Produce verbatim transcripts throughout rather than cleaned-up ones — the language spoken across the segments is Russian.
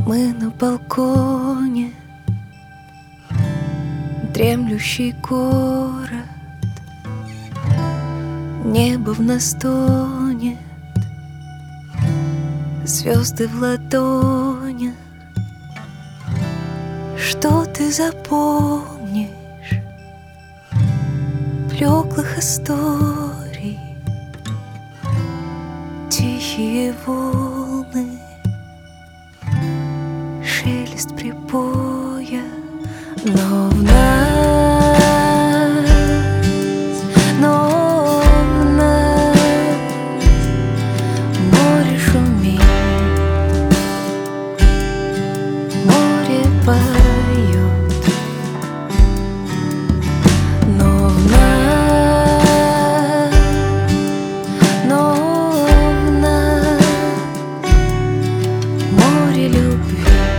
Мы на балконе, дремлющий город, небо в нас тонет, звезды в ладонях. Что ты запомнишь блеклых историй? Тихие волны, шелест прибоя, но в нас, но в нас море шумит, море поет, но в нас, но в нас море любви.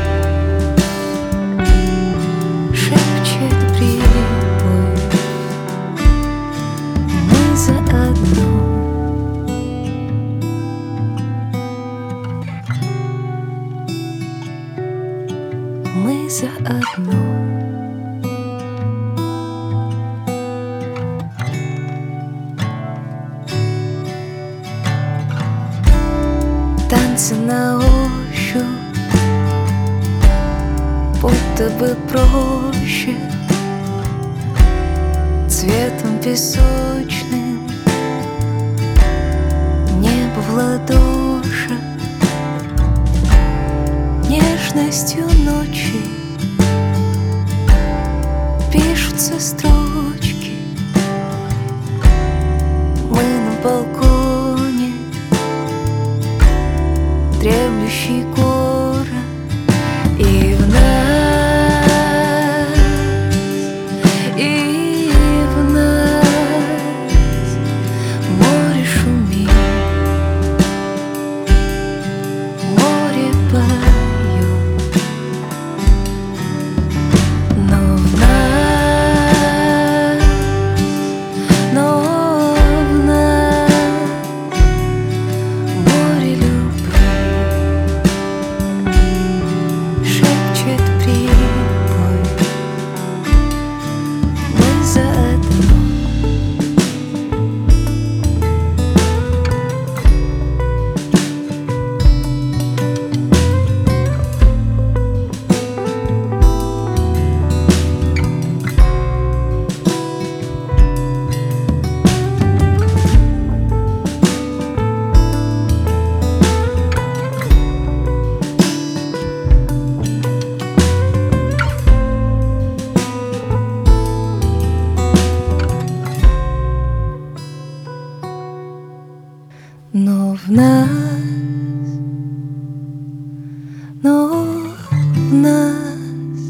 Мы заодно. Танцы на ощупь, будто бы проще, цветом песочным, небо в ладошах, нежностью ночи пишутся строчки. Мы на балконе, дремлющий город, и в нас, и в нас море шумит, море поет, но в нас, но в нас море любви. Шепчет прибой, мы заодно. Но в нас, но в нас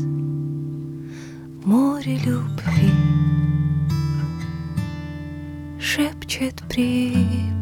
море любви, шепчет прибой.